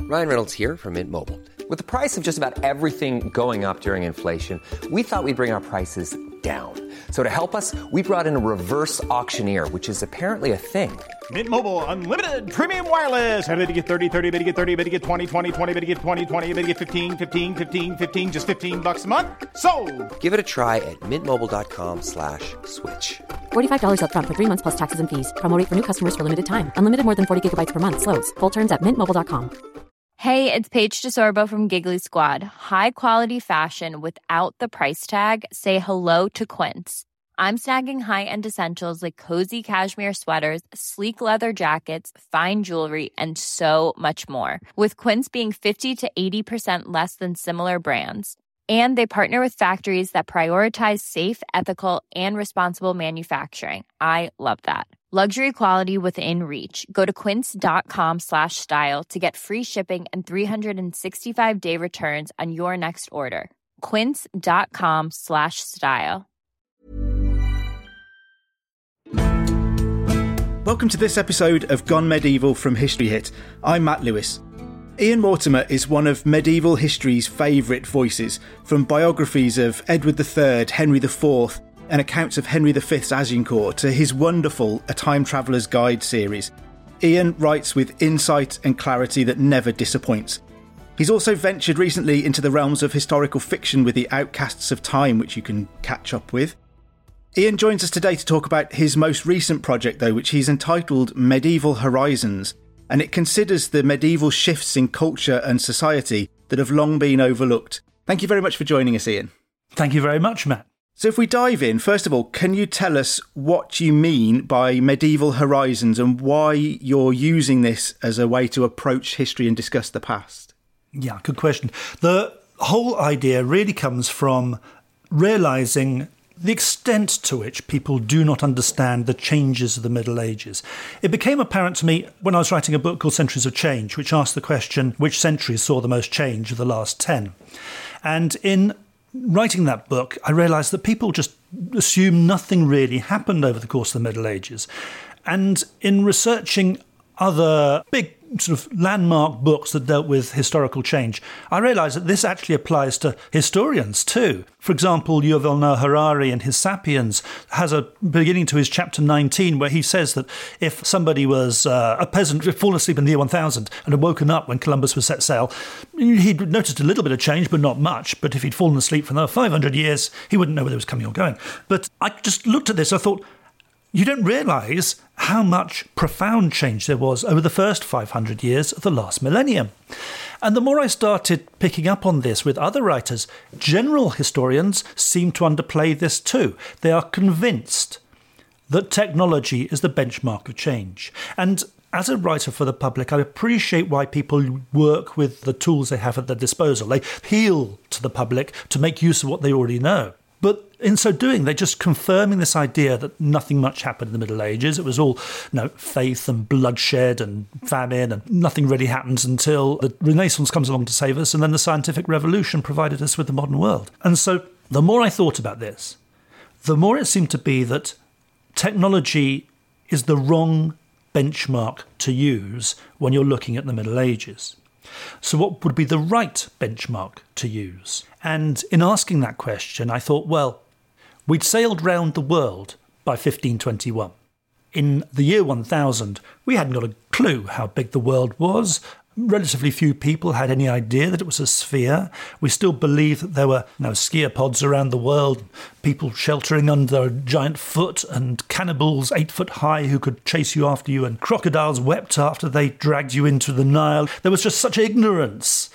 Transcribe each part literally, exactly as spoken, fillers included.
Ryan Reynolds here from Mint Mobile. With the price of just about everything going up during inflation, we thought we'd bring our prices down. So to help us, we brought in a reverse auctioneer, which is apparently a thing. Mint Mobile Unlimited Premium Wireless. How to get thirty, thirty, how to get thirty, how to get twenty, twenty, twenty, how to get twenty, twenty, how to get fifteen, fifteen, fifteen, fifteen, just fifteen bucks a month? Sold! Give it a try at mintmobile.com slash switch. forty-five dollars up front for three months plus taxes and fees. Promo rate for new customers for limited time. Unlimited more than forty gigabytes per month. Slows full terms at mint mobile dot com. Hey, it's Paige DeSorbo from Giggly Squad. High quality fashion without the price tag. Say hello to Quince. I'm snagging high-end essentials like cozy cashmere sweaters, sleek leather jackets, fine jewelry, and so much more. With Quince being fifty to eighty percent less than similar brands. And they partner with factories that prioritize safe, ethical, and responsible manufacturing. I love that. Luxury quality within reach. Go to quince.com slash style to get free shipping and three sixty-five day returns on your next order. Quince.com slash style. Welcome to this episode of Gone Medieval from History Hit. I'm Matt Lewis. Ian Mortimer is one of medieval history's favourite voices, from biographies of Edward the Third, Henry the Fourth, and accounts of Henry the Fifth's Agincourt to his wonderful A Time Traveller's Guide series. Ian writes with insight and clarity that never disappoints. He's also ventured recently into the realms of historical fiction with The Outcasts of Time, which you can catch up with. Ian joins us today to talk about his most recent project, though, which he's entitled Medieval Horizons, and it considers the medieval shifts in culture and society that have long been overlooked. Thank you very much for joining us, Ian. Thank you very much, Matt. So if we dive in, first of all, can you tell us what you mean by Medieval Horizons and why you're using this as a way to approach history and discuss the past? Yeah, good question. The whole idea really comes from realising the extent to which people do not understand the changes of the Middle Ages. It became apparent to me when I was writing a book called Centuries of Change, which asked the question, which centuries saw the most change of the last ten? And in writing that book, I realised that people just assume nothing really happened over the course of the Middle Ages. And in researching other big sort of landmark books that dealt with historical change, I realised that this actually applies to historians too. For example, Yuval Noah Harari in his Sapiens has a beginning to his chapter nineteen where he says that if somebody was uh, a peasant who had fallen asleep in the year one thousand and had woken up when Columbus was set sail, he'd noticed a little bit of change, but not much. But if he'd fallen asleep for another five hundred years, he wouldn't know whether it was coming or going. But I just looked at this, I thought, you don't realise how much profound change there was over the first five hundred years of the last millennium. And the more I started picking up on this with other writers, general historians seem to underplay this too. They are convinced that technology is the benchmark of change. And as a writer for the public, I appreciate why people work with the tools they have at their disposal. They appeal to the public to make use of what they already know. But in so doing, they're just confirming this idea that nothing much happened in the Middle Ages. It was all, you know, faith and bloodshed and famine, and nothing really happens until the Renaissance comes along to save us, and then the scientific revolution provided us with the modern world. And so the more I thought about this, the more it seemed to be that technology is the wrong benchmark to use when you're looking at the Middle Ages. So what would be the right benchmark to use? And in asking that question, I thought, well, we'd sailed round the world by fifteen twenty-one. In the year one thousand, we hadn't got a clue how big the world was. Relatively few people had any idea that it was a sphere. We still believed that there were you know, skier-pods around the world, people sheltering under a giant foot, and cannibals eight foot high who could chase you after you, and crocodiles wept after they dragged you into the Nile. There was just such ignorance,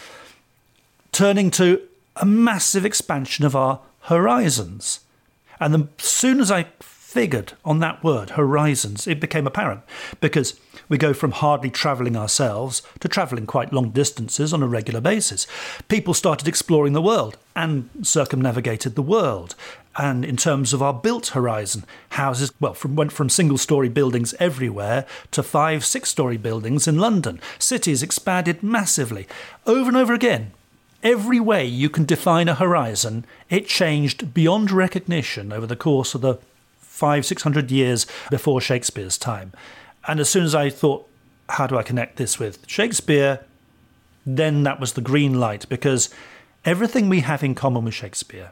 turning to a massive expansion of our horizons. And then as soon as I figured on that word, horizons, it became apparent, because we go from hardly travelling ourselves to travelling quite long distances on a regular basis. People started exploring the world and circumnavigated the world. And in terms of our built horizon, houses well from, went from single-storey buildings everywhere to five, six-storey buildings in London. Cities expanded massively. Over and over again, every way you can define a horizon, it changed beyond recognition over the course of the five, six hundred years before Shakespeare's time. And as soon as I thought, how do I connect this with Shakespeare? then that was the green light, because everything we have in common with Shakespeare,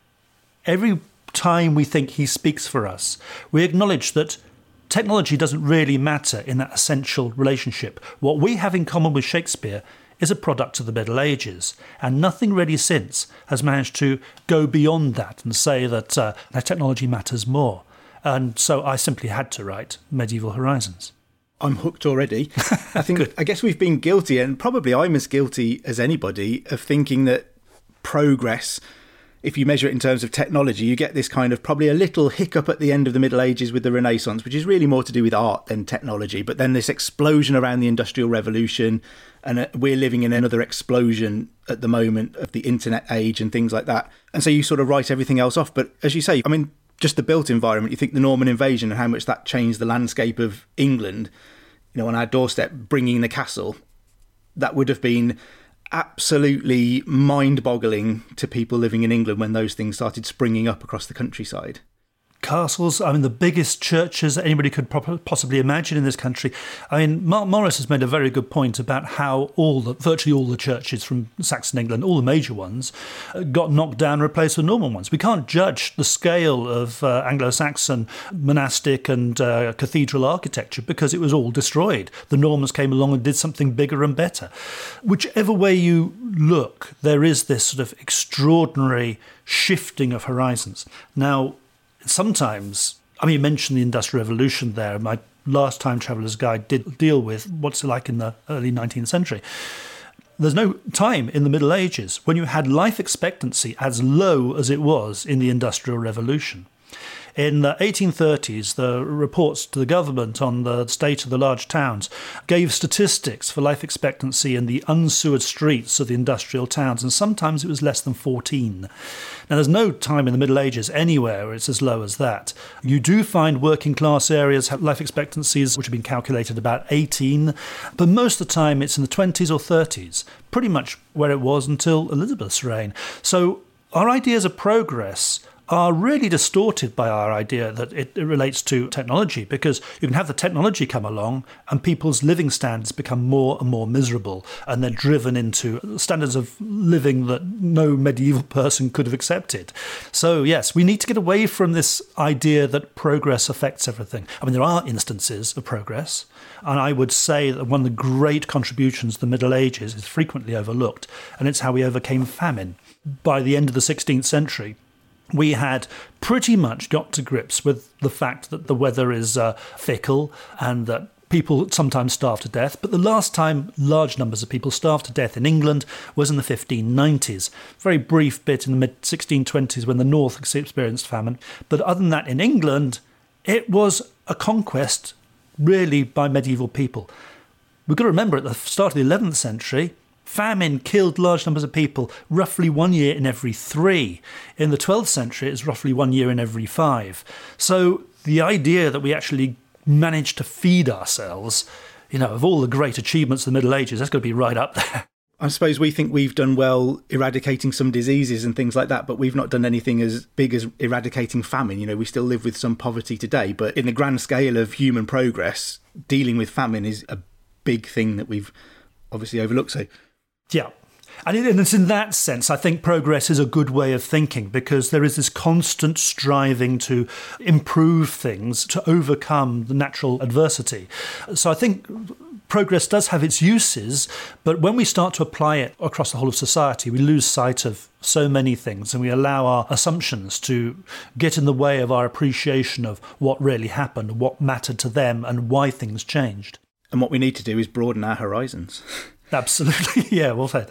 every time we think he speaks for us, we acknowledge that technology doesn't really matter in that essential relationship. What we have in common with Shakespeare is a product of the Middle Ages, and nothing really since has managed to go beyond that and say that, uh, that technology matters more. And so I simply had to write Medieval Horizons. I'm hooked already. I think I guess we've been guilty, and probably I'm as guilty as anybody, of thinking that progress, if you measure it in terms of technology, you get this kind of probably a little hiccup at the end of the Middle Ages with the Renaissance, which is really more to do with art than technology. But then this explosion around the Industrial Revolution, and we're living in another explosion at the moment of the internet age and things like that. And so you sort of write everything else off. But as you say, I mean, just the built environment, you think the Norman invasion and how much that changed the landscape of England, you know, on our doorstep, bringing the castle, that would have been absolutely mind-boggling to people living in England when those things started springing up across the countryside. Castles, I mean, the biggest churches that anybody could possibly imagine in this country. I mean, Mark Morris has made a very good point about how all the, virtually all the churches from Saxon England, all the major ones, got knocked down and replaced with Norman ones. We can't judge the scale of uh, Anglo-Saxon monastic and uh, cathedral architecture because it was all destroyed. The Normans came along and did something bigger and better. Whichever way you look, there is this sort of extraordinary shifting of horizons. Now, sometimes, I mean, you mentioned the Industrial Revolution there. My last Time Traveller's Guide did deal with what's it like in the early nineteenth century. There's no time in the Middle Ages when you had life expectancy as low as it was in the Industrial Revolution. In the eighteen thirties, the reports to the government on the state of the large towns gave statistics for life expectancy in the unsewered streets of the industrial towns, and sometimes it was less than fourteen. Now, there's no time in the Middle Ages anywhere where it's as low as that. You do find working class areas have life expectancies which have been calculated about eighteen, but most of the time it's in the twenties or thirties, pretty much where it was until Elizabeth's reign. So our ideas of progress are really distorted by our idea that it, it relates to technology, because you can have the technology come along and people's living standards become more and more miserable, and they're driven into standards of living that no medieval person could have accepted. So yes, we need to get away from this idea that progress affects everything. I mean, there are instances of progress, and I would say that one of the great contributions to the Middle Ages is frequently overlooked, and it's how we overcame famine. By the end of the sixteenth century, we had pretty much got to grips with the fact that the weather is uh, fickle and that people sometimes starve to death. But the last time large numbers of people starved to death in England was in the fifteen nineties. Very brief bit in the mid sixteen twenties when the North experienced famine. But other than that, in England, it was a conquest really by medieval people. We've got to remember at the start of the eleventh century, famine killed large numbers of people, roughly one year in every three. In the twelfth century, it's roughly one year in every five. So the idea that we actually managed to feed ourselves, you know, of all the great achievements of the Middle Ages, that's got to be right up there. I suppose we think we've done well eradicating some diseases and things like that, but we've not done anything as big as eradicating famine. You know, we still live with some poverty today, but in the grand scale of human progress, dealing with famine is a big thing that we've obviously overlooked. So yeah. And it's in that sense, I think progress is a good way of thinking, because there is this constant striving to improve things, to overcome the natural adversity. So I think progress does have its uses, but when we start to apply it across the whole of society, we lose sight of so many things, and we allow our assumptions to get in the way of our appreciation of what really happened, what mattered to them, and why things changed. And what we need to do is broaden our horizons. Absolutely. Yeah, well said.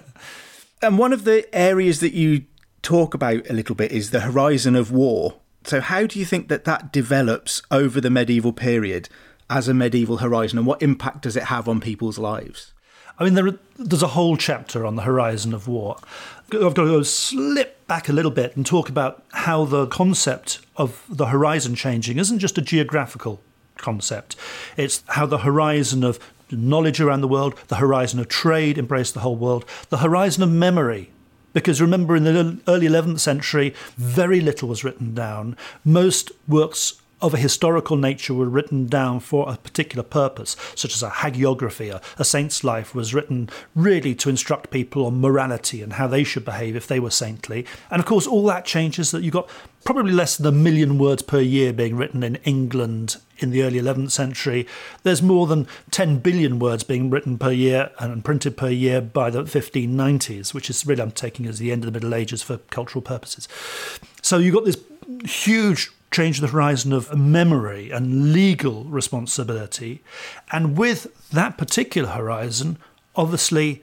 And one of the areas that you talk about a little bit is the horizon of war. So how do you think that that develops over the medieval period as a medieval horizon, and what impact does it have on people's lives? I mean, there are, there's a whole chapter on the horizon of war. I've got to go slip back a little bit and talk about how the concept of the horizon changing isn't just a geographical concept. It's how the horizon of knowledge around the world, the horizon of trade embraced the whole world, the horizon of memory. Because remember, in the early eleventh century, very little was written down. Most works of a historical nature were written down for a particular purpose, such as a hagiography, a, a saint's life was written really to instruct people on morality and how they should behave if they were saintly. And of course, all that changes that you've got probably less than a million words per year being written in England in the early eleventh century. There's more than ten billion words being written per year and printed per year by the fifteen nineties, which is really I'm taking as the end of the Middle Ages for cultural purposes. So you've got this huge change the horizon of memory and legal responsibility. And with that particular horizon, obviously,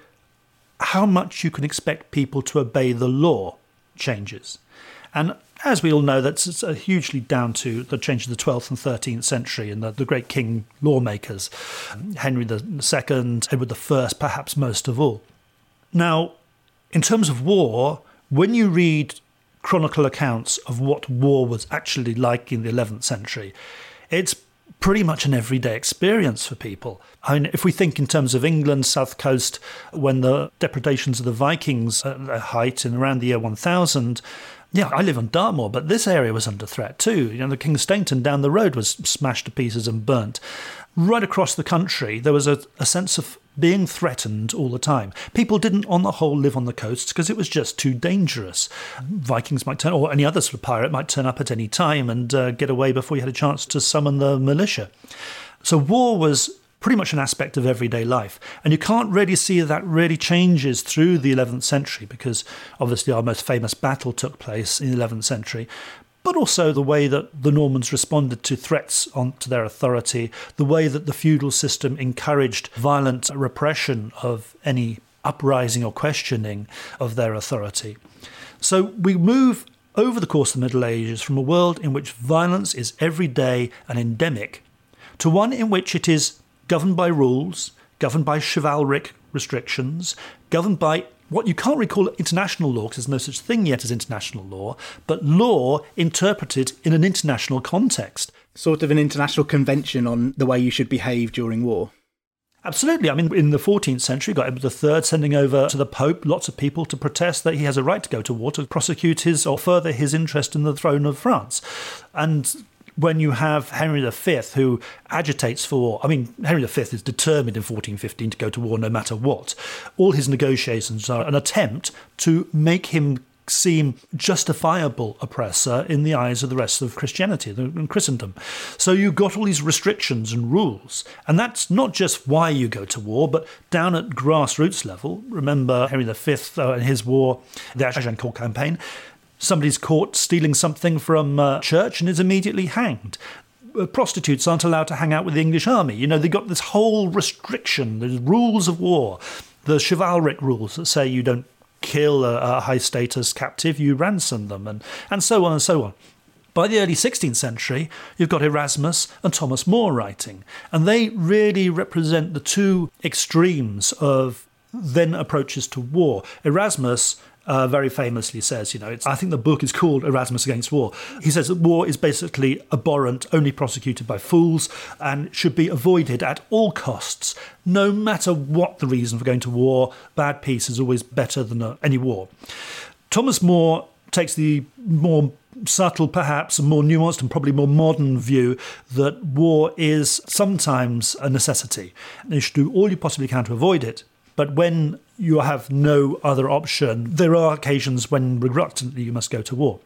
how much you can expect people to obey the law changes. And as we all know, that's hugely down to the change of the twelfth and thirteenth century and the, the great king lawmakers, Henry the Second, Edward the First, perhaps most of all. Now, in terms of war, when you read chronicle accounts of what war was actually like in the eleventh century, it's pretty much an everyday experience for people. I mean, if we think in terms of England, south coast, when the depredations of the Vikings at their height in around the year one thousand, yeah, I live on Dartmoor, but this area was under threat too. You know, the King's Stainton down the road was smashed to pieces and burnt. Right across the country, there was a, a sense of being threatened all the time. People didn't, on the whole, live on the coasts because it was just too dangerous. Vikings might turn, or any other sort of pirate might turn up at any time and uh, get away before you had a chance to summon the militia. So war was pretty much an aspect of everyday life. And you can't really see that really changes through the eleventh century because obviously our most famous battle took place in the eleventh century. But also the way that the Normans responded to threats on to their authority, the way that the feudal system encouraged violent repression of any uprising or questioning of their authority. So we move over the course of the Middle Ages from a world in which violence is everyday and endemic to one in which it is governed by rules, governed by chivalric restrictions, governed by what you can't really call international law, because there's no such thing yet as international law, but law interpreted in an international context. Sort of an international convention on the way you should behave during war. Absolutely. I mean, in the fourteenth century, you got Edward the Third sending over to the Pope lots of people to protest that he has a right to go to war, to prosecute his or further his interest in the throne of France. And when you have Henry the Fifth, who agitates for war, I mean, Henry the Fifth is determined in fourteen fifteen to go to war no matter what. All his negotiations are an attempt to make him seem justifiable oppressor in the eyes of the rest of Christianity and Christendom. So you've got all these restrictions and rules. And that's not just why you go to war, but down at grassroots level. Remember Henry the Fifth uh, and his war, the Agincourt campaign. Somebody's caught stealing something from a church and is immediately hanged. Prostitutes aren't allowed to hang out with the English army. You know, they've got this whole restriction, the rules of war, the chivalric rules that say you don't kill a, a high-status captive, you ransom them, and, and so on and so on. By the early sixteenth century, you've got Erasmus and Thomas More writing, and they really represent the two extremes of then approaches to war. Erasmus Uh, very famously says, you know, it's, I think the book is called Erasmus Against War. He says that war is basically abhorrent, only prosecuted by fools, and should be avoided at all costs. No matter what the reason for going to war, bad peace is always better than uh, any war. Thomas More takes the more subtle, perhaps, and more nuanced and probably more modern view that war is sometimes a necessity. You should do all you possibly can to avoid it. But when you have no other option, there are occasions when reluctantly you must go to war.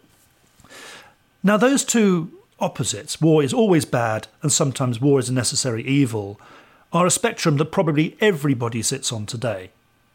Now, those two opposites, war is always bad and sometimes war is a necessary evil, are a spectrum that probably everybody sits on today.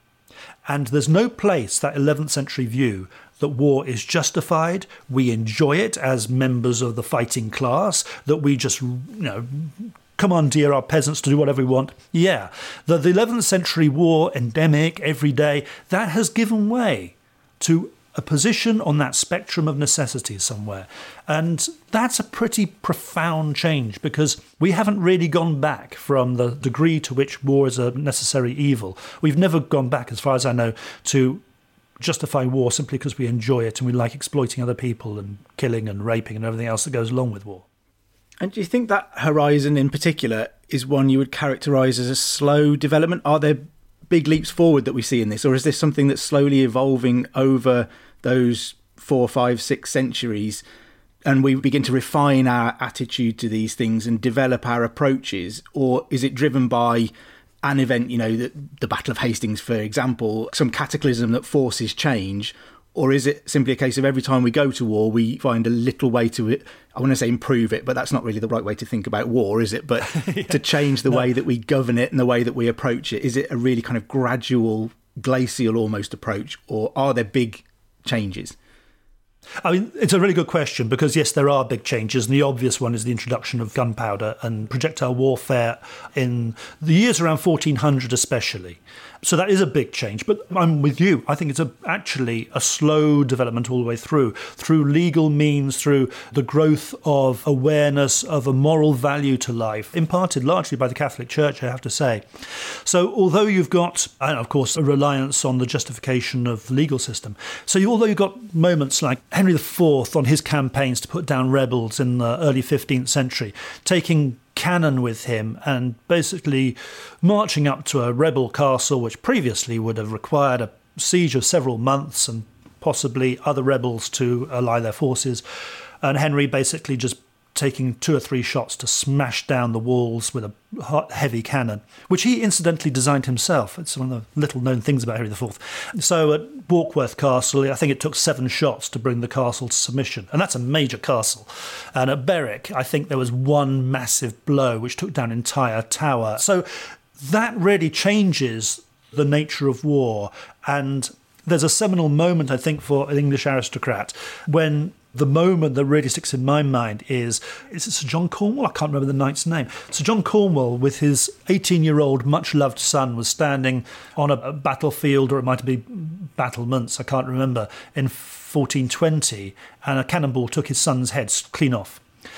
And there's no place, that eleventh century view, that war is justified, we enjoy it as members of the fighting class, that we just, you know, commandeer our peasants to do whatever we want. Yeah, the, the eleventh century war, endemic, every day, that has given way to a position on that spectrum of necessity somewhere. And that's a pretty profound change because we haven't really gone back from the degree to which war is a necessary evil. We've never gone back, as far as I know, to justify war simply because we enjoy it and we like exploiting other people and killing and raping and everything else that goes along with war. And do you think that horizon in particular is one you would characterise as a slow development? Are there big leaps forward that we see in this? Or is this something that's slowly evolving over those four, five, six centuries and we begin to refine our attitude to these things and develop our approaches? Or is it driven by an event, you know, the, the Battle of Hastings, for example, some cataclysm that forces change? Or is it simply a case of every time we go to war, we find a little way to, I want to say improve it, but that's not really the right way to think about war, is it? But yeah. to change the no. way that we govern it and the way that we approach it, is it a really kind of gradual, glacial almost approach? Or are there big changes? I mean, it's a really good question because, yes, there are big changes. And the obvious one is the introduction of gunpowder and projectile warfare in the years around fourteen hundred especially. So that is a big change. But I'm with you. I think it's a, actually a slow development all the way through, through legal means, through the growth of awareness of a moral value to life, imparted largely by the Catholic Church, I have to say. So although you've got, and of course, a reliance on the justification of the legal system. So you, although you've got moments like Henry the Fourth on his campaigns to put down rebels in the early fifteenth century, taking cannon with him and basically marching up to a rebel castle, which previously would have required a siege of several months and possibly other rebels to ally their forces. And Henry basically just taking two or three shots to smash down the walls with a heavy cannon, which he incidentally designed himself. It's one of the little-known things about Henry the Fourth. So at Warkworth Castle, I think it took seven shots to bring the castle to submission, and that's a major castle. And at Berwick, I think there was one massive blow which took down an entire tower. So that really changes the nature of war, and there's a seminal moment, I think, for an English aristocrat when the moment that really sticks in my mind is, is it Sir John Cornwall? I can't remember the knight's name. Sir John Cornwall, with his eighteen-year-old much-loved son, was standing on a battlefield, or it might be battlements, I can't remember, in fourteen twenty, and a cannonball took his son's head clean off.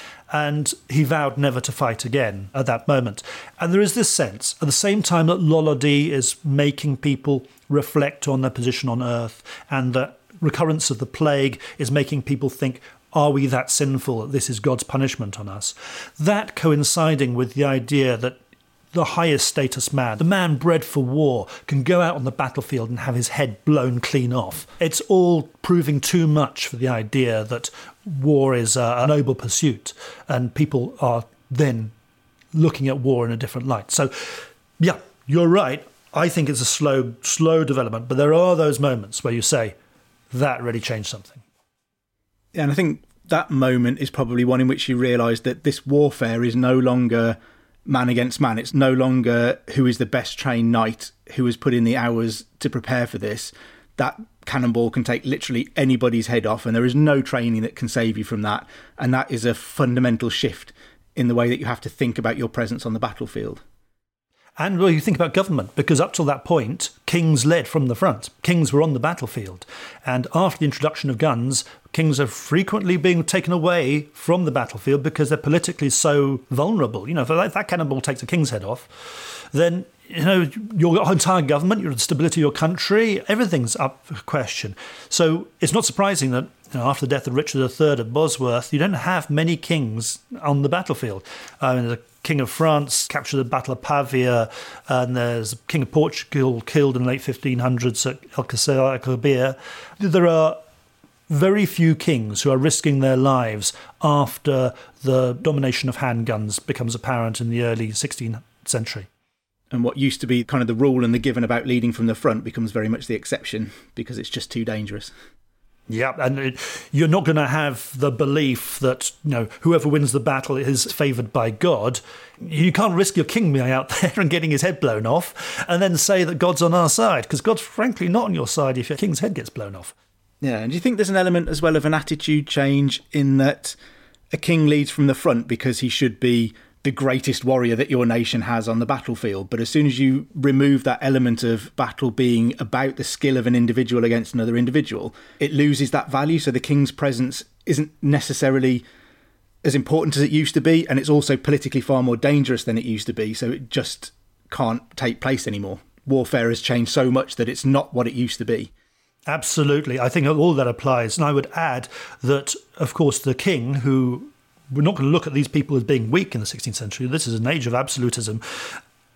And he vowed never to fight again at that moment. And there is this sense, at the same time that Lollardy is making people reflect on their position on earth, and that recurrence of the plague is making people think, are we that sinful that this is God's punishment on us? That coinciding with the idea that the highest status man, the man bred for war, can go out on the battlefield and have his head blown clean off. It's all proving too much for the idea that war is a, a noble pursuit, and people are then looking at war in a different light. So, yeah, you're right. I think it's a slow, slow development, but there are those moments where you say, that really changed something. And I think that moment is probably one in which you realise that this warfare is no longer man against man. It's no longer who is the best trained knight, who has put in the hours to prepare for this. That cannonball can take literally anybody's head off, and there is no training that can save you from that. And that is a fundamental shift in the way that you have to think about your presence on the battlefield. And well, you think about government, because up till that point, kings led from the front. Kings were on the battlefield. And after the introduction of guns, kings are frequently being taken away from the battlefield because they're politically so vulnerable. You know, if that cannonball takes a king's head off, then, you know, your entire government, your stability of your country, everything's up for question. So it's not surprising that, you know, after the death of Richard the Third at Bosworth, you don't have many kings on the battlefield. I mean, the King of France captured the Battle of Pavia, and there's King of Portugal killed in the late fifteen hundreds at Alcácer. There are very few kings who are risking their lives after the domination of handguns becomes apparent in the early sixteenth century. And what used to be kind of the rule and the given about leading from the front becomes very much the exception because it's just too dangerous. Yeah, and it, you're not going to have the belief that, you know, whoever wins the battle is favoured by God. You can't risk your king being out there and getting his head blown off and then say that God's on our side, because God's frankly not on your side if your king's head gets blown off. Yeah, and do you think there's an element as well of an attitude change in that a king leads from the front because he should be the greatest warrior that your nation has on the battlefield, but as soon as you remove that element of battle being about the skill of an individual against another individual, it loses that value. So the king's presence isn't necessarily as important as it used to be, and it's also politically far more dangerous than it used to be, so it just can't take place anymore. Warfare has changed so much that it's not what it used to be. Absolutely. I think all that applies. And I would add that, of course, the king, who we're not going to look at these people as being weak in the sixteenth century. This is an age of absolutism.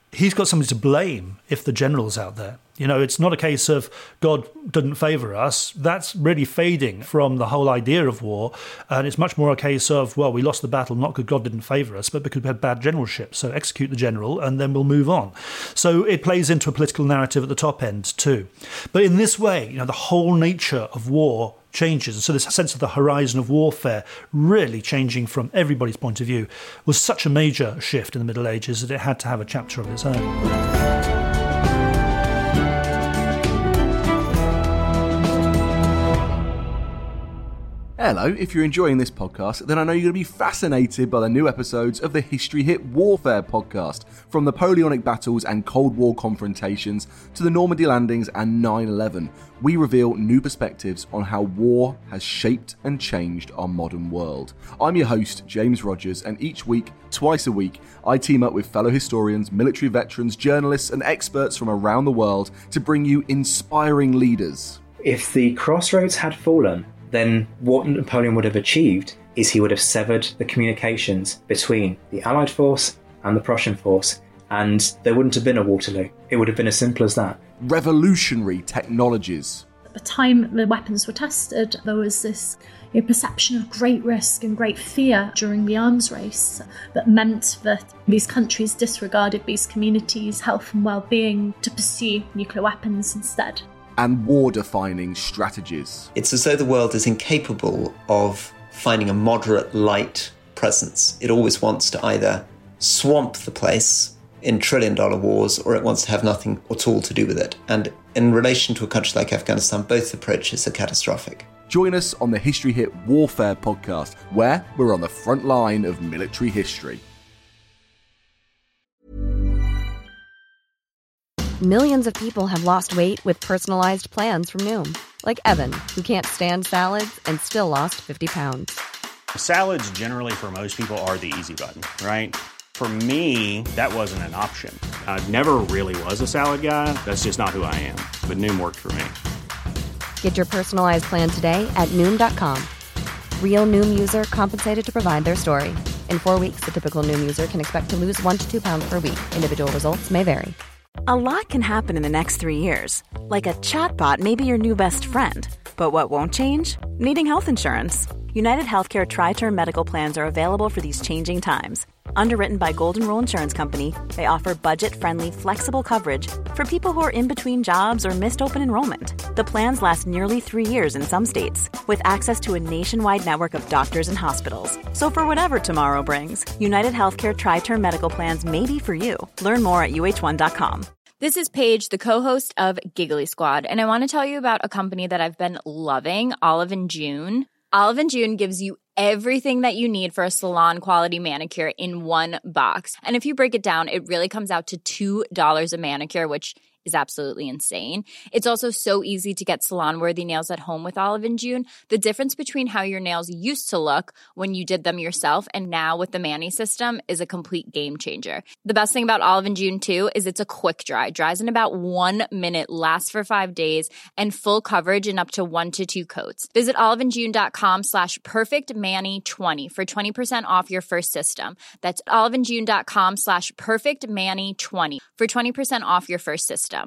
he's got somebody to blame if the general's out there. You know, it's not a case of God didn't favour us. That's really fading from the whole idea of war. And it's much more a case of, well, we lost the battle not because God didn't favour us, but because we had bad generalship. So execute the general and then we'll move on. So it plays into a political narrative at the top end too. But in this way, you know, the whole nature of war changes. And so this sense of the horizon of warfare really changing from everybody's point of view was such a major shift in the Middle Ages that it had to have a chapter of its own. Hello, if you're enjoying this podcast, then I know you're going to be fascinated by the new episodes of the History Hit Warfare podcast, from Napoleonic battles and Cold War confrontations to the Normandy landings and nine eleven. We reveal new perspectives on how war has shaped and changed our modern world. I'm your host, James Rogers, and each week, twice a week, I team up with fellow historians, military veterans, journalists, and experts from around the world to bring you inspiring leaders. If the crossroads had fallen, then what Napoleon would have achieved is he would have severed the communications between the Allied force and the Prussian force, and there wouldn't have been a Waterloo. It would have been as simple as that. Revolutionary technologies. At the time the weapons were tested, there was this you know, perception of great risk and great fear during the arms race that meant that these countries disregarded these communities' health and well-being to pursue nuclear weapons instead. And war-defining strategies. It's as though the world is incapable of finding a moderate, light presence. It always wants to either swamp the place in trillion-dollar wars, or it wants to have nothing at all to do with it. And in relation to a country like Afghanistan, both approaches are catastrophic. Join us on the History Hit Warfare podcast, where we're on the front line of military history. Millions of people have lost weight with personalized plans from Noom. Like Evan, who can't stand salads and still lost fifty pounds. Salads generally for most people are the easy button, right? For me, that wasn't an option. I never really was a salad guy. That's just not who I am. But Noom worked for me. Get your personalized plan today at Noom dot com. Real Noom user compensated to provide their story. In four weeks, the typical Noom user can expect to lose one to two pounds per week. Individual results may vary. A lot can happen in the next three years. Like a chatbot may be your new best friend. But what won't change? Needing health insurance. United Healthcare Tri-Term Medical Plans are available for these changing times. Underwritten by Golden Rule Insurance Company, they offer budget-friendly, flexible coverage for people who are in between jobs or missed open enrollment. The plans last nearly three years in some states, with access to a nationwide network of doctors and hospitals. So for whatever tomorrow brings, United Healthcare Tri-Term Medical Plans may be for you. Learn more at U H one dot com. This is Paige, the co-host of Giggly Squad, and I want to tell you about a company that I've been loving, Olive and June. Olive and June gives you everything that you need for a salon-quality manicure in one box. And if you break it down, it really comes out to two dollars a manicure, which is absolutely insane. It's also so easy to get salon-worthy nails at home with Olive and June. The difference between how your nails used to look when you did them yourself and now with the Mani system is a complete game changer. The best thing about Olive and June, too, is it's a quick dry. Dries in about one minute, lasts for five days, and full coverage in up to one to two coats. Visit oliveandjune.com slash perfectmani20 for twenty percent off your first system. That's oliveandjune.com slash perfectmani20 for twenty percent off your first system.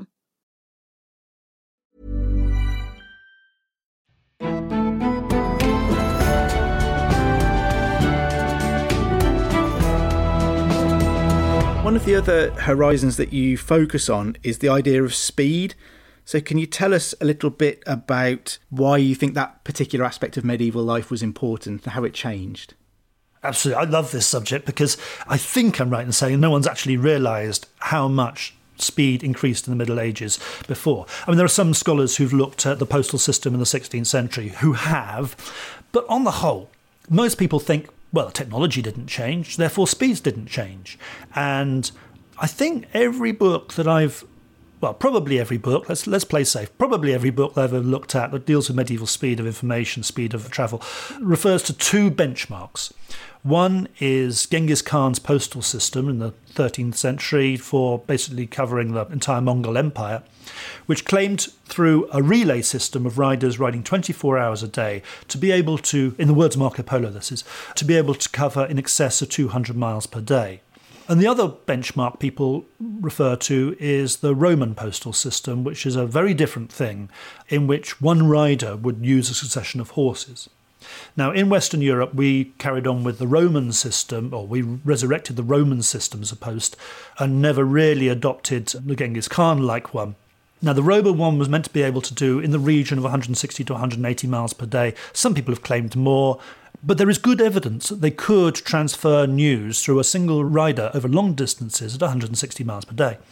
One of the other horizons that you focus on is the idea of speed. So can you tell us a little bit about why you think that particular aspect of medieval life was important and how it changed? Absolutely. I love this subject because I think I'm right in saying no one's actually realised how much speed increased in the Middle Ages before. I mean, there are some scholars who've looked at the postal system in the sixteenth century who have, but on the whole, most people think, well, technology didn't change, therefore speeds didn't change. And I think every book that I've, well, probably every book, let's let's play safe, probably every book that I've ever looked at that deals with medieval speed of information, speed of travel, refers to two benchmarks. One is Genghis Khan's postal system in the thirteenth century for basically covering the entire Mongol Empire, which claimed through a relay system of riders riding twenty-four hours a day to be able to, in the words of Marco Polo this is, to be able to cover in excess of two hundred miles per day. And the other benchmark people refer to is the Roman postal system, which is a very different thing, in which one rider would use a succession of horses. Now, in Western Europe, we carried on with the Roman system, or we resurrected the Roman system as a post, and never really adopted the Genghis Khan-like one. Now, the Roman one was meant to be able to do in the region of one hundred sixty to one hundred eighty miles per day. Some people have claimed more, but there is good evidence that they could transfer news through a single rider over long distances at one hundred sixty miles per day.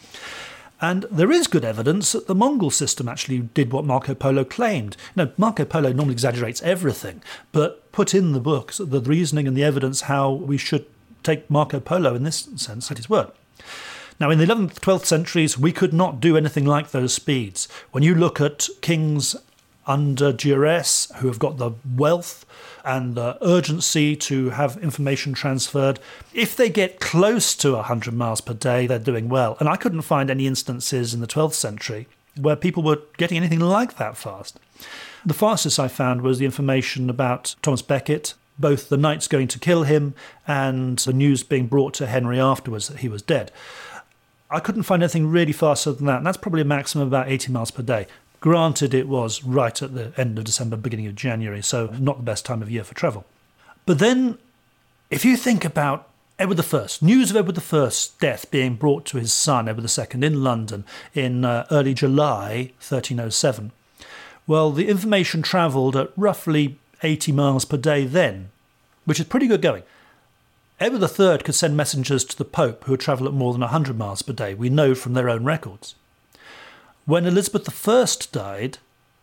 And there is good evidence that the Mongol system actually did what Marco Polo claimed. You know, Marco Polo normally exaggerates everything, but put in the books the reasoning and the evidence how we should take Marco Polo in this sense at his word. Now, in the eleventh, twelfth centuries, we could not do anything like those speeds. When you look at kings under duress who have got the wealth and the urgency to have information transferred, if they get close to one hundred miles per day, they're doing well. And I couldn't find any instances in the twelfth century where people were getting anything like that fast. The fastest I found was the information about Thomas Becket, both the knights going to kill him and the news being brought to Henry afterwards that he was dead. I couldn't find anything really faster than that, and that's probably a maximum of about eighty miles per day. Granted, it was right at the end of December, beginning of January, so not the best time of year for travel. But then, if you think about Edward the First, news of Edward the First's death being brought to his son, Edward the Second, in London in uh, early July thirteen oh seven, well, the information travelled at roughly eighty miles per day then, which is pretty good going. Edward the Third could send messengers to the Pope who would travel at more than one hundred miles per day. We know from their own records. When Elizabeth the First died,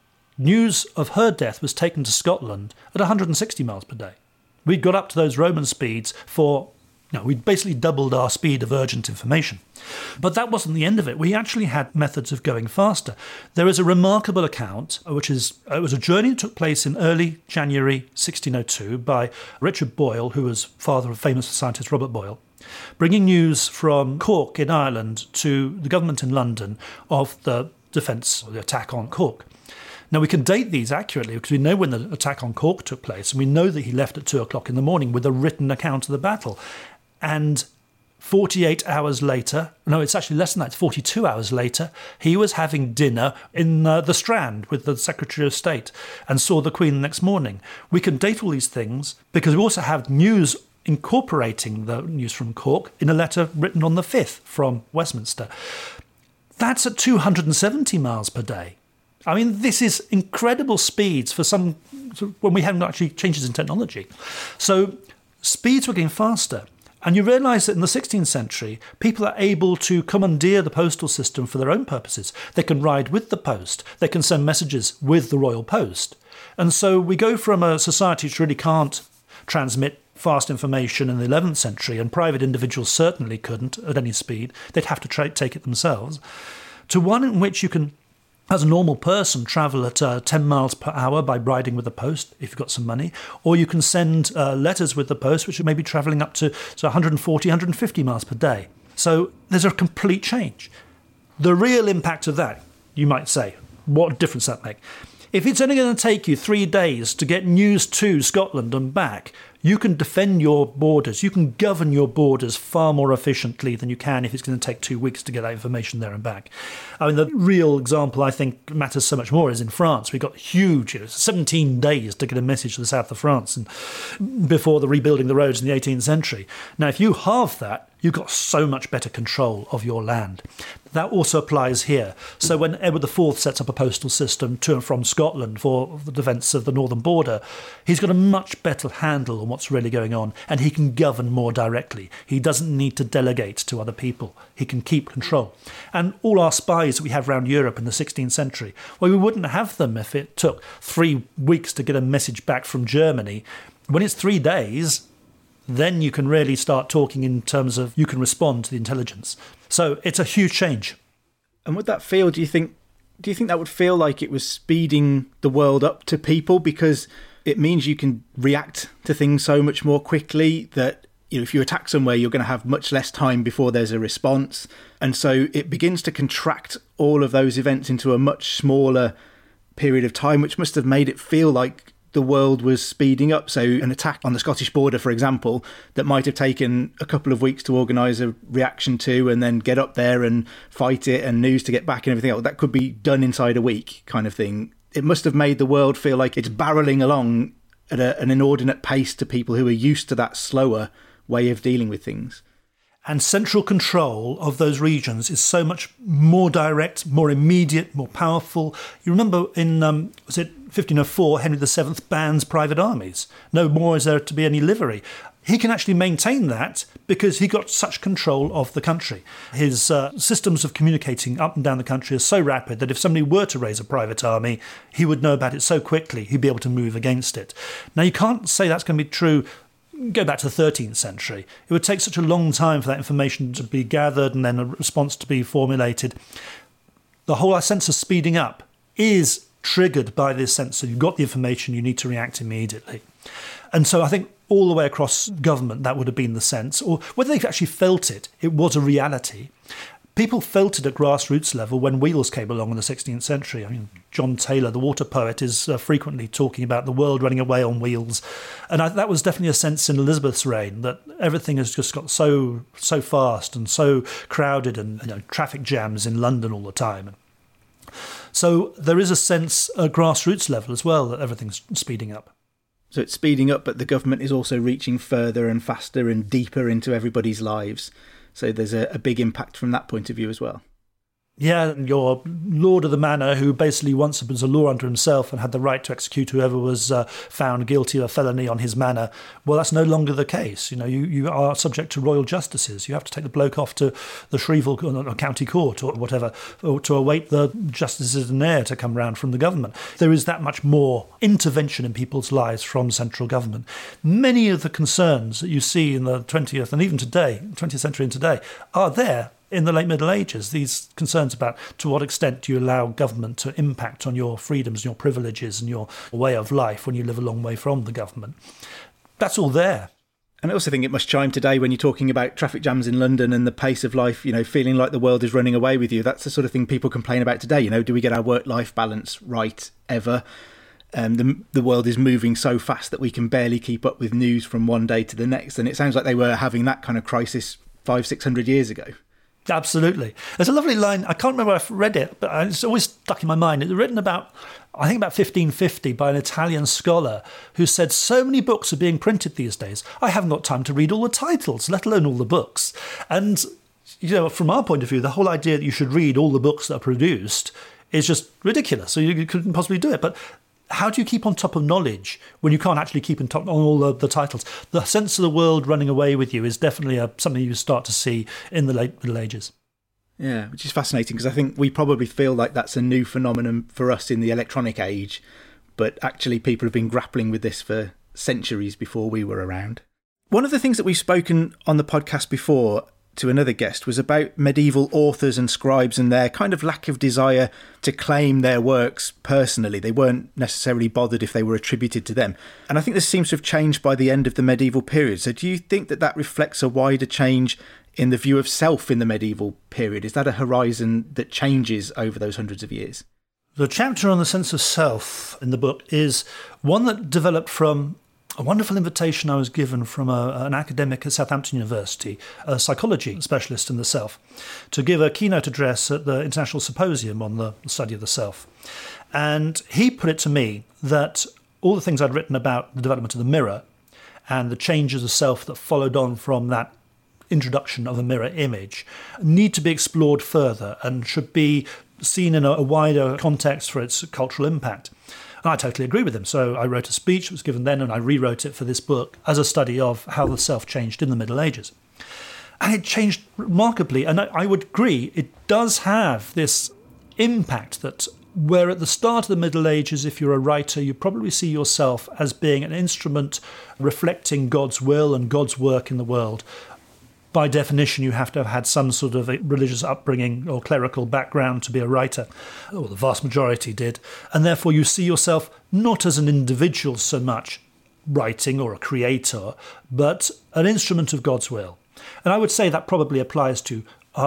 news of her death was taken to Scotland at one hundred sixty miles per day. We'd got up to those Roman speeds for, no, we'd basically doubled our speed of urgent information. But that wasn't the end of it. We actually had methods of going faster. There is a remarkable account, which is, it was a journey that took place in early January sixteen oh two by Richard Boyle, who was father of famous scientist Robert Boyle, bringing news from Cork in Ireland to the government in London of the defence, or the attack on Cork. Now, we can date these accurately because we know when the attack on Cork took place, and we know that he left at two o'clock in the morning with a written account of the battle. And forty-eight hours later, no, it's actually less than that, it's forty-two hours later, he was having dinner in uh, the Strand with the Secretary of State and saw the Queen the next morning. We can date all these things because we also have news incorporating the news from Cork in a letter written on the fifth from Westminster. That's at two hundred seventy miles per day. I mean, this is incredible speeds for some, when we haven't actually changes in technology. So speeds were getting faster. And you realise that in the sixteenth century, people are able to commandeer the postal system for their own purposes. They can ride with the post. They can send messages with the royal post. And so we go from a society which really can't transmit fast information in the eleventh century, and private individuals certainly couldn't at any speed. They'd have to tra- take it themselves, to one in which you can, as a normal person, travel at uh, ten miles per hour by riding with the post, if you've got some money, or you can send uh, letters with the post, which are maybe travelling up to so one hundred forty, one hundred fifty miles per day. So there's a complete change. The real impact of that, you might say, what difference that make? If it's only going to take you three days to get news to Scotland and back, you can defend your borders, you can govern your borders far more efficiently than you can if it's going to take two weeks to get that information there and back. I mean, the real example I think matters so much more is in France. We got huge, you know, seventeen days to get a message to the south of France and before the rebuilding the roads in the eighteenth century. Now, if you halve that, you've got so much better control of your land. That also applies here. So when Edward the Fourth sets up a postal system to and from Scotland for the defence of the northern border, he's got a much better handle on what's really going on, and he can govern more directly. He doesn't need to delegate to other people. He can keep control. And all our spies that we have around Europe in the sixteenth century, well, we wouldn't have them if it took three weeks to get a message back from Germany. When it's three days, then you can really start talking in terms of you can respond to the intelligence. So it's a huge change. And would that feel, do you think, do you think that would feel like it was speeding the world up to people? Because it means you can react to things so much more quickly that, you know, if you attack somewhere, you're going to have much less time before there's a response. And so it begins to contract all of those events into a much smaller period of time, which must have made it feel like the world was speeding up. So an attack on the Scottish border, for example, that might have taken a couple of weeks to organise a reaction to and then get up there and fight it and news to get back and everything else, that could be done inside a week kind of thing. It must have made the world feel like it's barrelling along at a, an inordinate pace to people who are used to that slower way of dealing with things. And central control of those regions is so much more direct, more immediate, more powerful. You remember in, um, was it fifteen oh four, Henry the Seventh bans private armies. No more is there to be any livery. He can actually maintain that because he got such control of the country. His uh, systems of communicating up and down the country are so rapid that if somebody were to raise a private army, he would know about it so quickly, he'd be able to move against it. Now, you can't say that's going to be true. Go back to the thirteenth century. It would take such a long time for that information to be gathered and then a response to be formulated. The whole sense of speeding up is triggered by this sense that you've got the information, you need to react immediately. And so I think all the way across government, that would have been the sense. Or whether they've actually felt it, it was a reality. People felt it at grassroots level when wheels came along in the sixteenth century. I mean, John Taylor, the water poet, is uh, frequently talking about the world running away on wheels. And I, that was definitely a sense in Elizabeth's reign, that everything has just got so so fast and so crowded, and you know, traffic jams in London all the time. So there is a sense at grassroots level as well that everything's speeding up. So it's speeding up, but the government is also reaching further and faster and deeper into everybody's lives. So there's a, a big impact from that point of view as well. Yeah, your lord of the manor, who basically once was a law unto himself and had the right to execute whoever was uh, found guilty of a felony on his manor, well, that's no longer the case. You know, you, you are subject to royal justices. You have to take the bloke off to the Shreveport County Court or whatever, or to await the justices in there to come round from the government. There is that much more intervention in people's lives from central government. Many of the concerns that you see in the twentieth and even today, twentieth century and today, are there in the late Middle Ages. These concerns about to what extent do you allow government to impact on your freedoms and your privileges and your way of life when you live a long way from the government. That's all there. And I also think it must chime today when you're talking about traffic jams in London and the pace of life, you know, feeling like the world is running away with you. That's the sort of thing people complain about today. You know, do we get our work-life balance right ever? Um, the, the world is moving so fast that we can barely keep up with news from one day to the next. And it sounds like they were having that kind of crisis five, six hundred years ago. Absolutely. There's a lovely line, I can't remember if I've read it, but it's always stuck in my mind. It's written about, I think about fifteen fifty, by an Italian scholar who said, so many books are being printed these days, I haven't got time to read all the titles, let alone all the books. And, you know, from our point of view, the whole idea that you should read all the books that are produced is just ridiculous. So you, you couldn't possibly do it. But how do you keep on top of knowledge when you can't actually keep on top on all the, the titles? The sense of the world running away with you is definitely a, something you start to see in the late Middle Ages. Yeah, which is fascinating because I think we probably feel like that's a new phenomenon for us in the electronic age, but actually people have been grappling with this for centuries before we were around. One of the things that we've spoken on the podcast before to another guest was about medieval authors and scribes and their kind of lack of desire to claim their works personally. They weren't necessarily bothered if they were attributed to them. And I think this seems to have changed by the end of the medieval period. So do you think that that reflects a wider change in the view of self in the medieval period? Is that a horizon that changes over those hundreds of years? The chapter on the sense of self in the book is one that developed from a wonderful invitation I was given from a, an academic at Southampton University, a psychology specialist in the self, to give a keynote address at the International Symposium on the study of the self. And he put it to me that all the things I'd written about the development of the mirror and the changes of self that followed on from that introduction of a mirror image need to be explored further and should be seen in a, a wider context for its cultural impact. And I totally agree with him. So I wrote a speech that was given then and I rewrote it for this book as a study of how the self changed in the Middle Ages. And it changed remarkably. And I, I would agree, it does have this impact that where at the start of the Middle Ages, if you're a writer, you probably see yourself as being an instrument reflecting God's will and God's work in the world. By definition, you have to have had some sort of a religious upbringing or clerical background to be a writer, or the vast majority did, and therefore you see yourself not as an individual so much writing or a creator, but an instrument of God's will. And I would say that probably applies to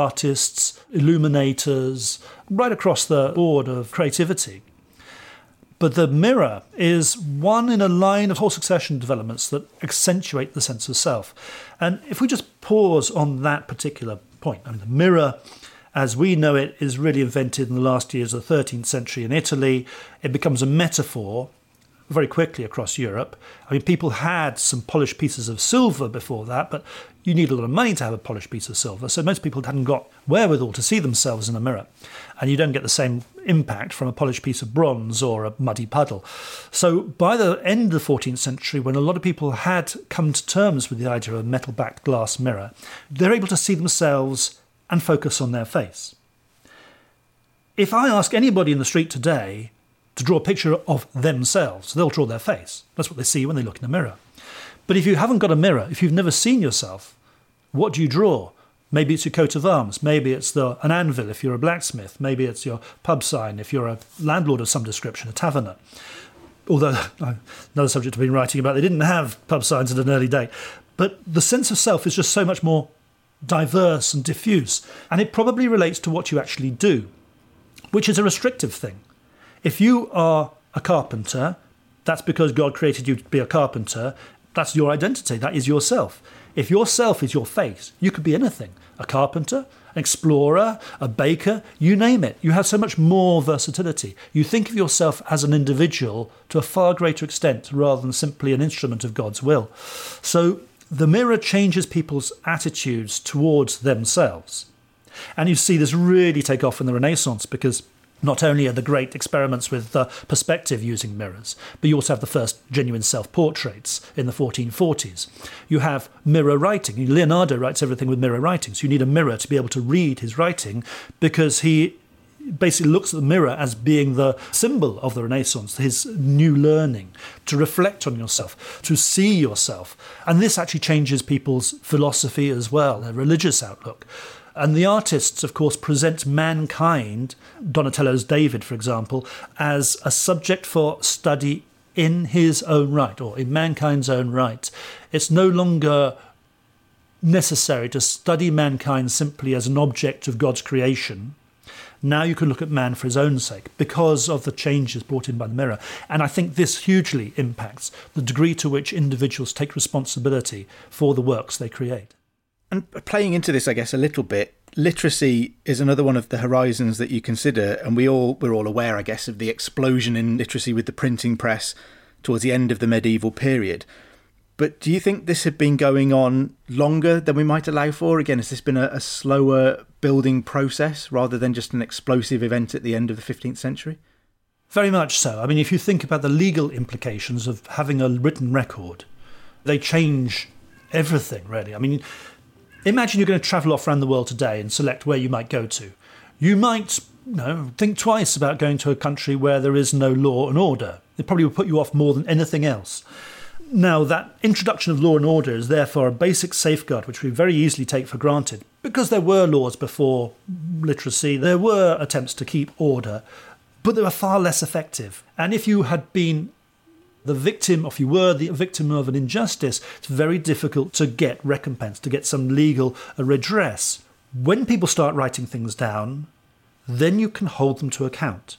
artists, illuminators, right across the board of creativity. But the mirror is one in a line of whole succession of developments that accentuate the sense of self. And if we just pause on that particular point, I mean, the mirror, as we know it, is really invented in the last years of the thirteenth century in Italy. It becomes a metaphor very quickly across Europe. I mean, people had some polished pieces of silver before that, but you need a lot of money to have a polished piece of silver. So most people hadn't got wherewithal to see themselves in a mirror. And you don't get the same impact from a polished piece of bronze or a muddy puddle. So by the end of the fourteenth century, when a lot of people had come to terms with the idea of a metal-backed glass mirror, they're able to see themselves and focus on their face. If I ask anybody in the street today to draw a picture of themselves, they'll draw their face. That's what they see when they look in a mirror. But if you haven't got a mirror, if you've never seen yourself, what do you draw? Maybe it's your coat of arms. Maybe it's the, an anvil if you're a blacksmith. Maybe it's your pub sign if you're a landlord of some description, a taverner. Although, another subject I've been writing about, they didn't have pub signs at an early date. But the sense of self is just so much more diverse and diffuse. And it probably relates to what you actually do, which is a restrictive thing. If you are a carpenter, that's because God created you to be a carpenter. That's your identity. That is yourself. If your self is your face, you could be anything. A carpenter, an explorer, a baker, you name it. You have so much more versatility. You think of yourself as an individual to a far greater extent rather than simply an instrument of God's will. So the mirror changes people's attitudes towards themselves. And you see this really take off in the Renaissance, because not only are the great experiments with uh, perspective using mirrors, but you also have the first genuine self-portraits in the fourteen forties. You have mirror writing. Leonardo writes everything with mirror writing, so you need a mirror to be able to read his writing, because he basically looks at the mirror as being the symbol of the Renaissance, his new learning, to reflect on yourself, to see yourself. And this actually changes people's philosophy as well, their religious outlook. And the artists, of course, present mankind, Donatello's David, for example, as a subject for study in his own right, or in mankind's own right. It's no longer necessary to study mankind simply as an object of God's creation. Now you can look at man for his own sake because of the changes brought in by the mirror. And I think this hugely impacts the degree to which individuals take responsibility for the works they create. And playing into this, I guess, a little bit, literacy is another one of the horizons that you consider. And we all, we're all aware, I guess, of the explosion in literacy with the printing press towards the end of the medieval period. But do you think this had been going on longer than we might allow for? Again, has this been a, a slower building process rather than just an explosive event at the end of the fifteenth century? Very much so. I mean, if you think about the legal implications of having a written record, they change everything, really. I mean, imagine you're going to travel off around the world today and select where you might go to. You might, you know, think twice about going to a country where there is no law and order. It probably would put you off more than anything else. Now, that introduction of law and order is therefore a basic safeguard which we very easily take for granted. Because there were laws before literacy, there were attempts to keep order, but they were far less effective. And if you had been the victim, or if you were the victim of an injustice, it's very difficult to get recompense, to get some legal redress. When people start writing things down, then you can hold them to account.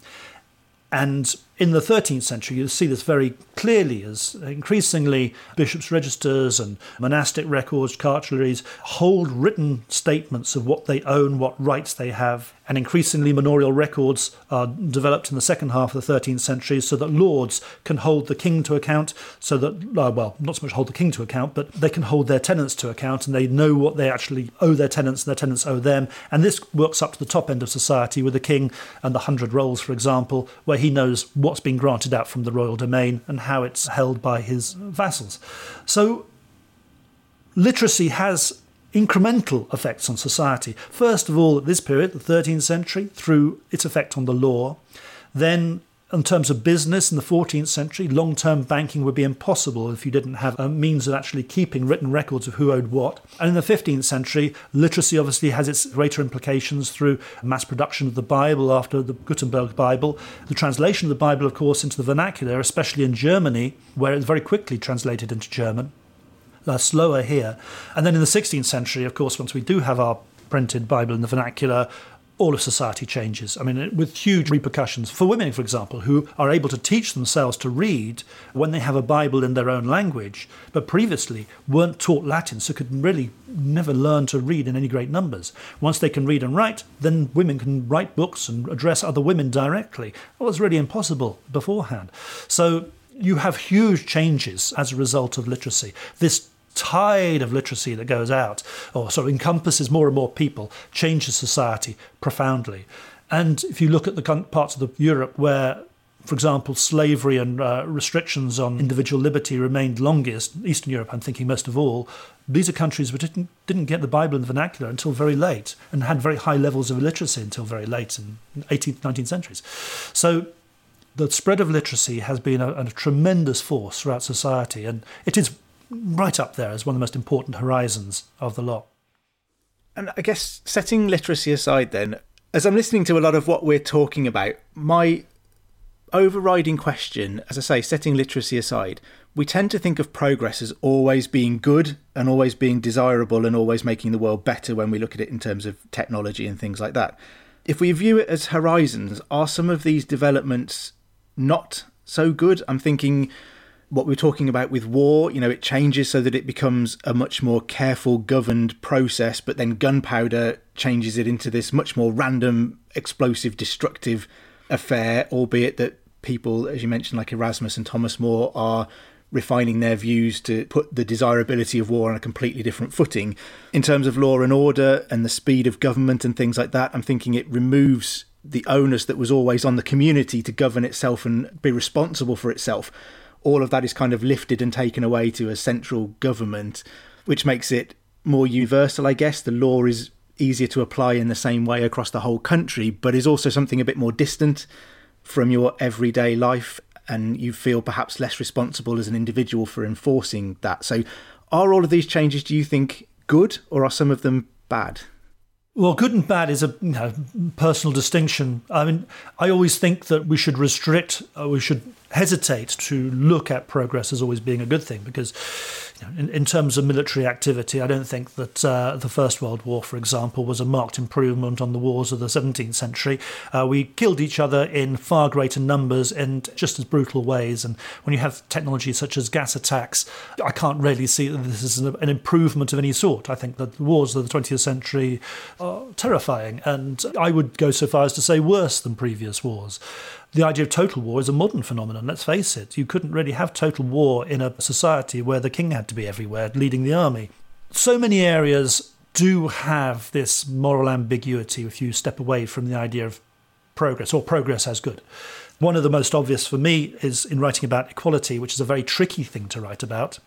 And in the thirteenth century, you see this very clearly as increasingly bishops' registers and monastic records, cartularies, hold written statements of what they own, what rights they have. And increasingly manorial records are developed in the second half of the thirteenth century so that lords can hold the king to account, so that, uh, well, not so much hold the king to account, but they can hold their tenants to account and they know what they actually owe their tenants and their tenants owe them. And this works up to the top end of society with the king and the hundred rolls, for example, where he knows what's been granted out from the royal domain and how it's held by his vassals. So literacy has incremental effects on society. First of all, at this period, the thirteenth century, through its effect on the law. Then, in terms of business, in the fourteenth century, long-term banking would be impossible if you didn't have a means of actually keeping written records of who owed what. And in the fifteenth century, literacy obviously has its greater implications through mass production of the Bible after the Gutenberg Bible, the translation of the Bible, of course, into the vernacular, especially in Germany, where it was very quickly translated into German. Uh, slower here. And then in the sixteenth century, of course, once we do have our printed Bible in the vernacular, all of society changes. I mean, with huge repercussions for women, for example, who are able to teach themselves to read when they have a Bible in their own language, but previously weren't taught Latin, so could really never learn to read in any great numbers. Once they can read and write, then women can write books and address other women directly. It was really impossible beforehand. So you have huge changes as a result of literacy. This tide of literacy that goes out, or sort of encompasses more and more people, changes society profoundly. And if you look at the parts of the Europe where, for example, slavery and uh, restrictions on individual liberty remained longest, Eastern Europe I'm thinking most of all, these are countries which didn't, didn't get the Bible in the vernacular until very late, and had very high levels of illiteracy until very late in eighteenth, nineteenth centuries. So the spread of literacy has been a, a tremendous force throughout society, and it is right up there as one of the most important horizons of the lot. And I guess setting literacy aside then, as I'm listening to a lot of what we're talking about, my overriding question, as I say, setting literacy aside, we tend to think of progress as always being good and always being desirable and always making the world better when we look at it in terms of technology and things like that. If we view it as horizons, are some of these developments not so good? I'm thinking what we're talking about with war, you know, it changes so that it becomes a much more careful, governed process, but then gunpowder changes it into this much more random, explosive, destructive affair, albeit that people, as you mentioned, like Erasmus and Thomas More, are refining their views to put the desirability of war on a completely different footing. In terms of law and order and the speed of government and things like that, I'm thinking it removes the onus that was always on the community to govern itself and be responsible for itself. All of that is kind of lifted and taken away to a central government, which makes it more universal, I guess. The law is easier to apply in the same way across the whole country, but is also something a bit more distant from your everyday life, and you feel perhaps less responsible as an individual for enforcing that. So are all of these changes, do you think, good, or are some of them bad? Well, good and bad is a you know, personal distinction. I mean, I always think that we should restrict, uh, we should hesitate to look at progress as always being a good thing, because you know, in, in terms of military activity, I don't think that uh, the First World War, for example, was a marked improvement on the wars of the seventeenth century. Uh, we killed each other in far greater numbers and just as brutal ways. And when you have technology such as gas attacks, I can't really see that this is an, an improvement of any sort. I think that the wars of the twentieth century are terrifying, and I would go so far as to say worse than previous wars. The idea of total war is a modern phenomenon, let's face it. You couldn't really have total war in a society where the king had to be everywhere, leading the army. So many areas do have this moral ambiguity if you step away from the idea of progress, or progress as good. One of the most obvious for me is in writing about equality, which is a very tricky thing to write about.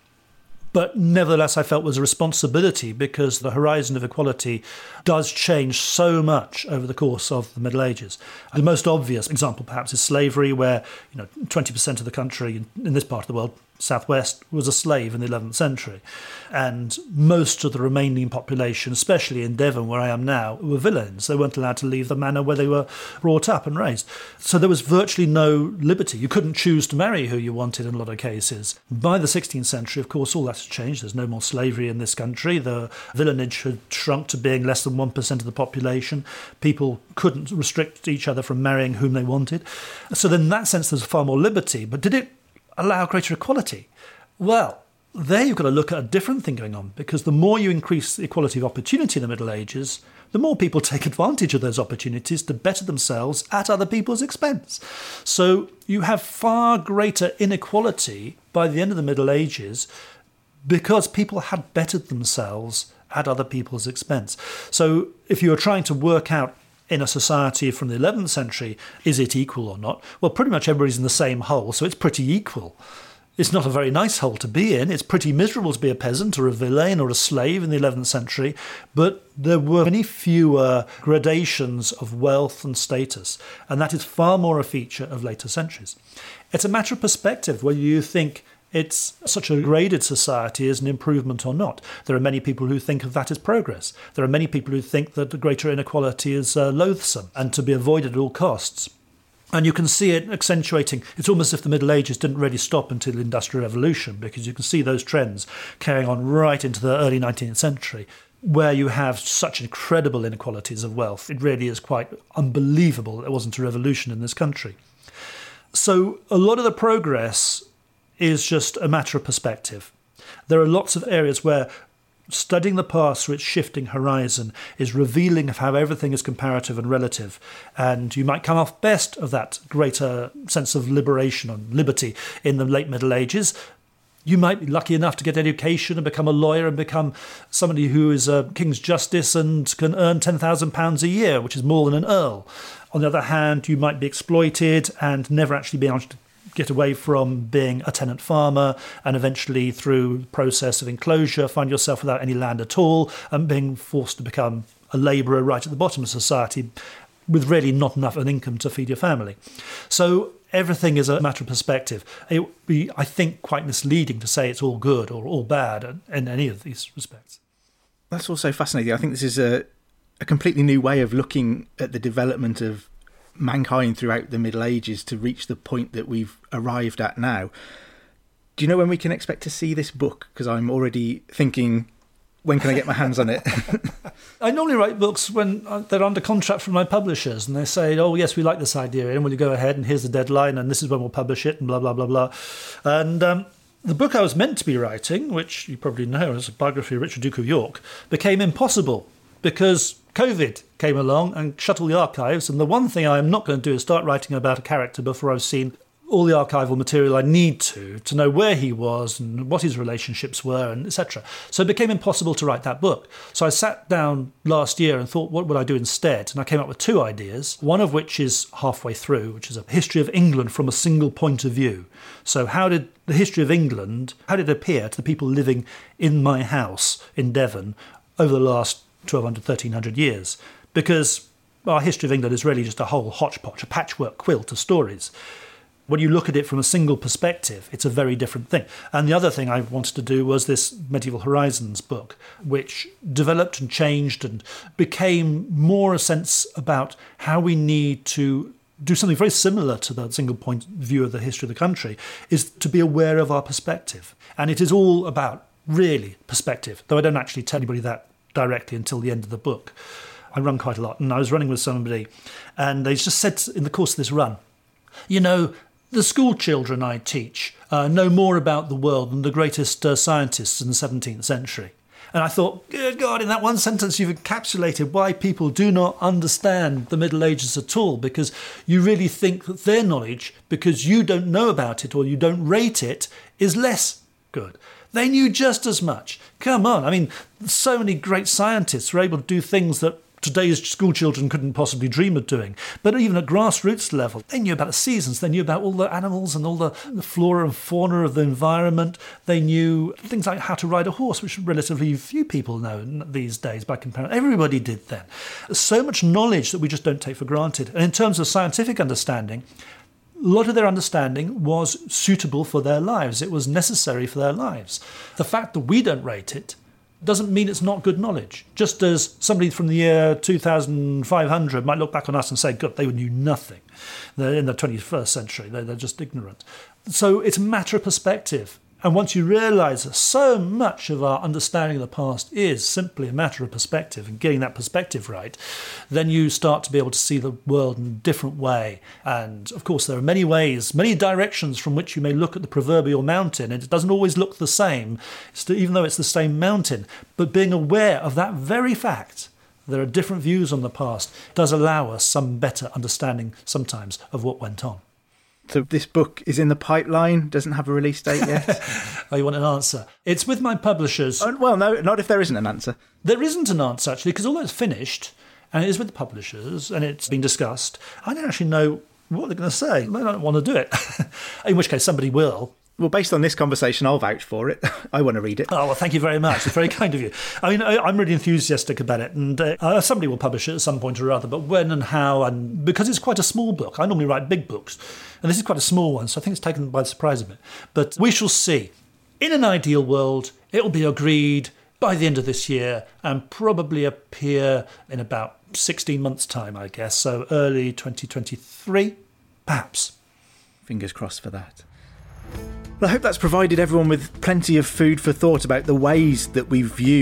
But nevertheless, I felt was a responsibility, because the horizon of equality does change so much over the course of the Middle Ages. The most obvious example, perhaps, is slavery, where you know twenty percent of the country in this part of the world, southwest, was a slave in the eleventh century. And most of the remaining population, especially in Devon, where I am now, were villeins. They weren't allowed to leave the manor where they were brought up and raised. So there was virtually no liberty. You couldn't choose to marry who you wanted in a lot of cases. By the sixteenth century, of course, all that's changed. There's no more slavery in this country. The villeinage had shrunk to being less than one percent of the population. People couldn't restrict each other from marrying whom they wanted. So then in that sense, there's far more liberty. But did it allow greater equality? Well, there you've got to look at a different thing going on, because the more you increase the equality of opportunity in the Middle Ages, the more people take advantage of those opportunities to better themselves at other people's expense. So you have far greater inequality by the end of the Middle Ages because people had bettered themselves at other people's expense. So if you were trying to work out in a society from the eleventh century, is it equal or not? Well, pretty much everybody's in the same hole, so it's pretty equal. It's not a very nice hole to be in. It's pretty miserable to be a peasant or a villain or a slave in the eleventh century, but there were many fewer gradations of wealth and status, and that is far more a feature of later centuries. It's a matter of perspective whether you think it's such a graded society as an improvement or not. There are many people who think of that as progress. There are many people who think that the greater inequality is uh, loathsome and to be avoided at all costs. And you can see it accentuating. It's almost as if the Middle Ages didn't really stop until the Industrial Revolution, because you can see those trends carrying on right into the early nineteenth century. where you have such incredible inequalities of wealth. It really is quite unbelievable that there wasn't a revolution in this country. So a lot of the progress is just a matter of perspective. There are lots of areas where studying the past through its shifting horizon is revealing of how everything is comparative and relative. And you might come off best of that greater sense of liberation and liberty in the late Middle Ages. You might be lucky enough to get education and become a lawyer and become somebody who is a King's Justice and can earn ten thousand pounds a year, which is more than an earl. On the other hand, you might be exploited and never actually be able to get away from being a tenant farmer, and eventually through the process of enclosure find yourself without any land at all and being forced to become a labourer right at the bottom of society with really not enough an income to feed your family. So everything is a matter of perspective. It would be, I think, quite misleading to say it's all good or all bad in any of these respects. That's also fascinating. I think this is a, a completely new way of looking at the development of mankind throughout the Middle Ages to reach the point that we've arrived at now. Do you know when we can expect to see this book? Because I'm already thinking, when can I get my hands on it? I normally write books when they're under contract from my publishers and they say, oh, yes, we like this idea, and will you go ahead, and here's the deadline, and this is when we'll publish it, and blah, blah, blah, blah. And um, the book I was meant to be writing, which you probably know is a biography of Richard, Duke of York, became impossible because COVID came along and shut all the archives. And the one thing I am not going to do is start writing about a character before I've seen all the archival material I need to, to know where he was and what his relationships were, and et cetera. So it became impossible to write that book. So I sat down last year and thought, what would I do instead? And I came up with two ideas, one of which is halfway through, which is a history of England from a single point of view. So how did the history of England, how did it appear to the people living in my house in Devon over the last twelve hundred, thirteen hundred years? Because our history of England is really just a whole hodgepodge, a patchwork quilt of stories. When you look at it from a single perspective, it's a very different thing. And the other thing I wanted to do was this Medieval Horizons book, which developed and changed and became more a sense about how we need to do something very similar to the single point view of the history of the country, is to be aware of our perspective. And it is all about, really, perspective, though I don't actually tell anybody that directly until the end of the book. I run quite a lot, and I was running with somebody, and they just said in the course of this run, you know, the school children I teach uh, know more about the world than the greatest uh, scientists in the seventeenth century. And I thought, good God, in that one sentence you've encapsulated why people do not understand the Middle Ages at all, because you really think that their knowledge, because you don't know about it or you don't rate it, is less good. They knew just as much. Come on, I mean, so many great scientists were able to do things that today's school children couldn't possibly dream of doing. But even at grassroots level, they knew about the seasons, they knew about all the animals and all the, the flora and fauna of the environment. They knew things like how to ride a horse, which relatively few people know these days by comparison. Everybody did then. There's so much knowledge that we just don't take for granted. And in terms of scientific understanding, a lot of their understanding was suitable for their lives. It was necessary for their lives. The fact that we don't rate it doesn't mean it's not good knowledge. Just as somebody from the year two thousand five hundred might look back on us and say, God, they knew nothing. They're in the twenty-first century. They're, they're just ignorant. So it's a matter of perspective. And once you realise that so much of our understanding of the past is simply a matter of perspective and getting that perspective right, then you start to be able to see the world in a different way. And of course, there are many ways, many directions from which you may look at the proverbial mountain, and it doesn't always look the same, it's, even though it's the same mountain. But being aware of that very fact, there are different views on the past, does allow us some better understanding sometimes of what went on. So this book is in the pipeline, doesn't have a release date yet? Oh, you want an answer? It's with my publishers. Oh, well, no, not if there isn't an answer. There isn't an answer, actually, because although it's finished, and it is with the publishers, and it's been discussed, I don't actually know what they're going to say. They don't want to do it. In which case, somebody will. Well, based on this conversation, I'll vouch for it. I want to read it. Oh, well, thank you very much. It's very kind of you. I mean, I, I'm really enthusiastic about it, and uh, somebody will publish it at some point or other, but when and how, and because it's quite a small book. I normally write big books, and this is quite a small one, so I think it's taken by surprise a bit. But we shall see. In an ideal world, it will be agreed by the end of this year and probably appear in about sixteen months' time, I guess, so early twenty twenty-three, perhaps. Fingers crossed for that. Well, I hope that's provided everyone with plenty of food for thought about the ways that we view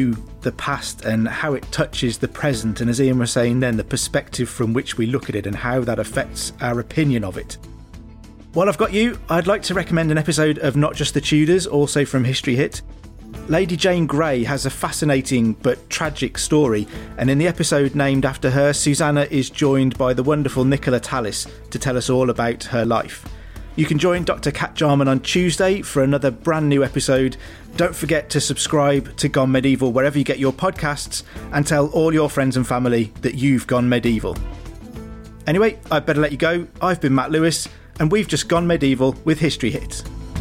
the past and how it touches the present, and as Ian was saying then, the perspective from which we look at it and how that affects our opinion of it. While I've got you, I'd like to recommend an episode of Not Just the Tudors, also from History Hit. Lady Jane Grey has a fascinating but tragic story, and in the episode named after her, Susanna is joined by the wonderful Nicola Tallis to tell us all about her life. You can join Doctor Kat Jarman on Tuesday for another brand new episode. Don't forget to subscribe to Gone Medieval wherever you get your podcasts, and tell all your friends and family that you've gone medieval. Anyway, I'd better let you go. I've been Matt Lewis, and we've just gone medieval with History Hit.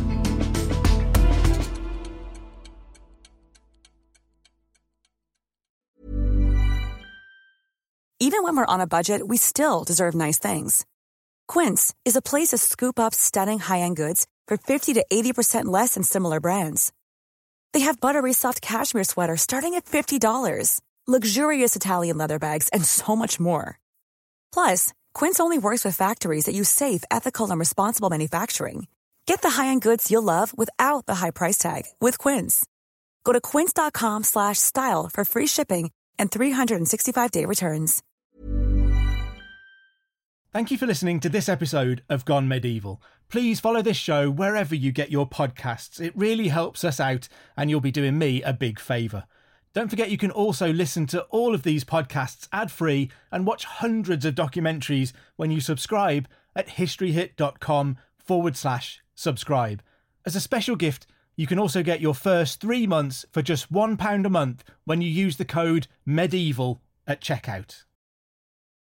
Even when we're on a budget, we still deserve nice things. Quince is a place to scoop up stunning high-end goods for fifty to eighty percent less than similar brands. They have buttery soft cashmere sweaters starting at fifty dollars, luxurious Italian leather bags, and so much more. Plus, Quince only works with factories that use safe, ethical, and responsible manufacturing. Get the high-end goods you'll love without the high price tag with Quince. Go to quince.com slash style for free shipping and three sixty-five day returns. Thank you for listening to this episode of Gone Medieval. Please follow this show wherever you get your podcasts. It really helps us out, and you'll be doing me a big favour. Don't forget you can also listen to all of these podcasts ad-free and watch hundreds of documentaries when you subscribe at historyhit.com forward slash subscribe. As a special gift, you can also get your first three months for just one pound a month when you use the code MEDIEVAL at checkout.